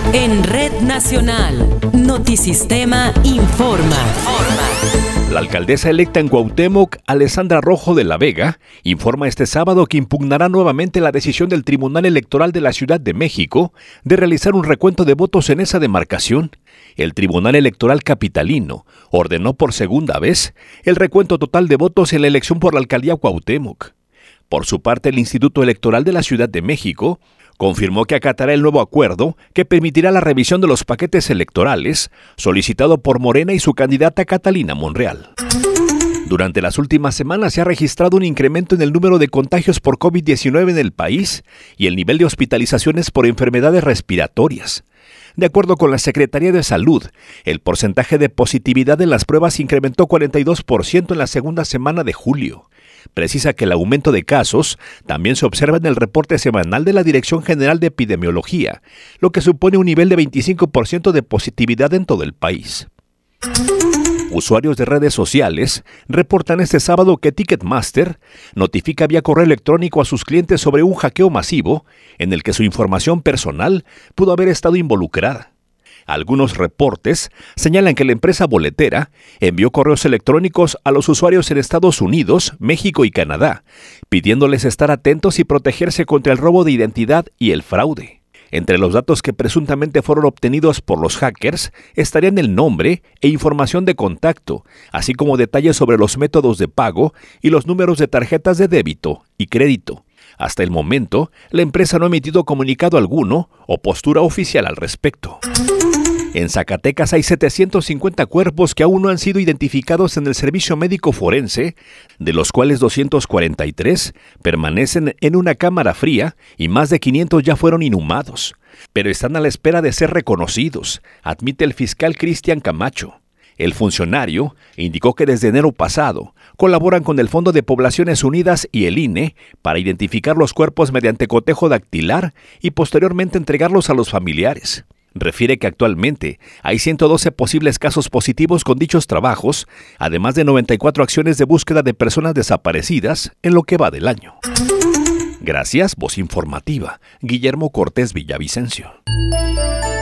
En Red Nacional, Notisistema informa. La alcaldesa electa en Cuauhtémoc, Alessandra Rojo de la Vega, informa este sábado que impugnará nuevamente la decisión del Tribunal Electoral de la Ciudad de México de realizar un recuento de votos en esa demarcación. El Tribunal Electoral capitalino ordenó por segunda vez el recuento total de votos en la elección por la alcaldía Cuauhtémoc. Por su parte, el Instituto Electoral de la Ciudad de México confirmó que acatará el nuevo acuerdo que permitirá la revisión de los paquetes electorales solicitado por Morena y su candidata Catalina Monreal. Durante las últimas semanas se ha registrado un incremento en el número de contagios por COVID-19 en el país y el nivel de hospitalizaciones por enfermedades respiratorias. De acuerdo con la Secretaría de Salud, el porcentaje de positividad en las pruebas incrementó 42% en la segunda semana de julio. Precisa que el aumento de casos también se observa en el reporte semanal de la Dirección General de Epidemiología, lo que supone un nivel de 25% de positividad en todo el país. Usuarios de redes sociales reportan este sábado que Ticketmaster notifica vía correo electrónico a sus clientes sobre un hackeo masivo en el que su información personal pudo haber estado involucrada. Algunos reportes señalan que la empresa boletera envió correos electrónicos a los usuarios en Estados Unidos, México y Canadá, pidiéndoles estar atentos y protegerse contra el robo de identidad y el fraude. Entre los datos que presuntamente fueron obtenidos por los hackers estarían el nombre e información de contacto, así como detalles sobre los métodos de pago y los números de tarjetas de débito y crédito. Hasta el momento, la empresa no ha emitido comunicado alguno o postura oficial al respecto. En Zacatecas hay 750 cuerpos que aún no han sido identificados en el servicio médico forense, de los cuales 243 permanecen en una cámara fría y más de 500 ya fueron inhumados, pero están a la espera de ser reconocidos, admite el fiscal Cristian Camacho. El funcionario indicó que desde enero pasado colaboran con el Fondo de Poblaciones Unidas y el INE para identificar los cuerpos mediante cotejo dactilar y posteriormente entregarlos a los familiares. Refiere que actualmente hay 112 posibles casos positivos con dichos trabajos, además de 94 acciones de búsqueda de personas desaparecidas en lo que va del año. Gracias, Voz Informativa, Guillermo Cortés Villavicencio.